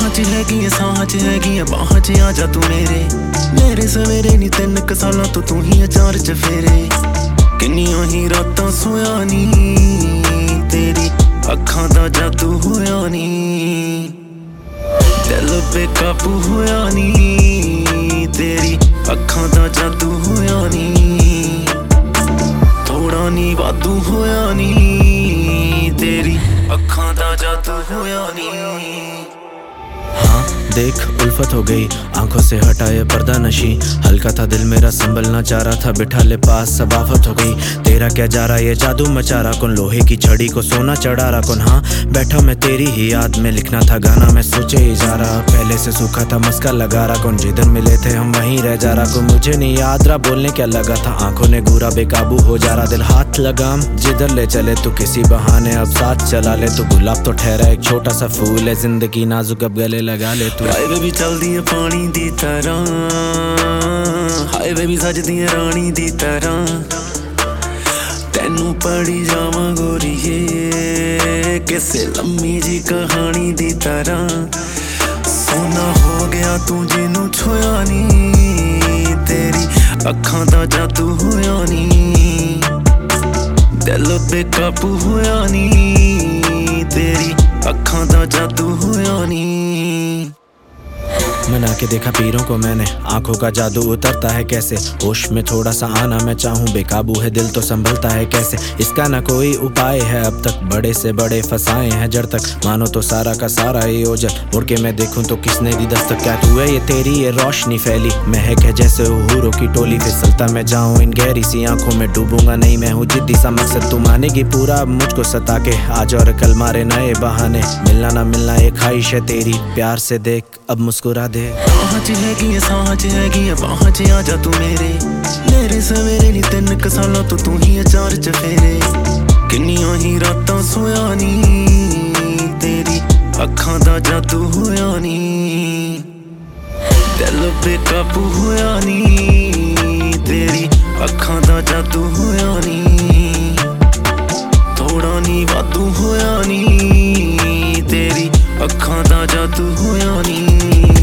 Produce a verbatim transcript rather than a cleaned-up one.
राह च हैगी साह च हैगी बाहां च आ जा तू मेरे मेरे सवेरे नी तीन क सालां तो तू ही चार चफेरे किन्नियां ही रातां सोया नी तेरी अखां दा जादू होया नी दिल बेकाबू होया नी तेरी अखां दा जादू होया नी थोड़ा नी वादू होया नी तेरी अखां दा जादू होया नी। हाँ देख उल्फत हो गई आंखों से हटाए पर्दा नशी हल्का था दिल मेरा संभलना चाह रहा था बिठा ले पास सबाफत हो गई तेरा क्या जा रहा ये जादू मचा रहा कौन लोहे की छड़ी को सोना चढ़ा रहा कौन। हाँ बैठा मैं तेरी ही याद में लिखना था गाना मैं सोचे ही जा रहा पहले से सूखा था मस्का लगा रहा कौन जिधर मिले थे हम वहीं रह जा रहा कौन मुझे नहीं याद रहा बोलने क्या लगा था आंखों ने घूरा बेकाबू हो जा रहा दिल हाथ लगाम जिधर ले चले तू किसी बहाने अब साथ चला ले तू गुलाब तो ठहरा एक छोटा सा फूल है जिंदगी नाजुक अब गले लगा ले तू। हाय बेबी चलदी है पानी दी तरह हाय बेबी सजदी है रानी दी तरह तेनू पढ़ी जावां गोरीए किसे लम्मी जी कहानी दी तरह सोना हो गया तू जिनू छोया नी तेरी अखां दा जादू होया नी दिल बेकाबू होया नी तेरी अखां दा जादू होया नी। मना के देखा पीरों को मैंने आंखों का जादू उतरता है कैसे होश में थोड़ा सा आना मैं चाहूँ बेकाबू है दिल तो संभलता है कैसे इसका ना कोई उपाय है अब तक बड़े से बड़े फसाए हैं जड़ तक मानो तो सारा का सारा ये ओझल मुड़ के मैं देखूं तो किसने दी दस्तक क्या तू है ये तेरी ये रोशनी फैली महक है जैसे हूरों की टोली फिसलता मैं जाऊँ इन गहरी सी आंखों में डूबूंगा नहीं मैं हूँ जिद्दी सा मकसद तू मानेगी पूरा मुझको सता के आज और कल मारे नए बहाने मिलना ना मिलना एक ख्वाहिश है तेरी प्यार से देख अब मुस्कुरा दे। राह च हैगी साह च हैगी बाहां च आ जा तू मेरे मेरे सवेरे नी तीन क सालां तो तू ही चार चफेरे किन्नियां ही रातां सोया नी तेरी अखां दा जादू होया नी दिल बेकाबू होया नी तेरी अखां दा जादू होया नी थोड़ा नी वादू होया नी तेरी अखां दा जादू होया नी।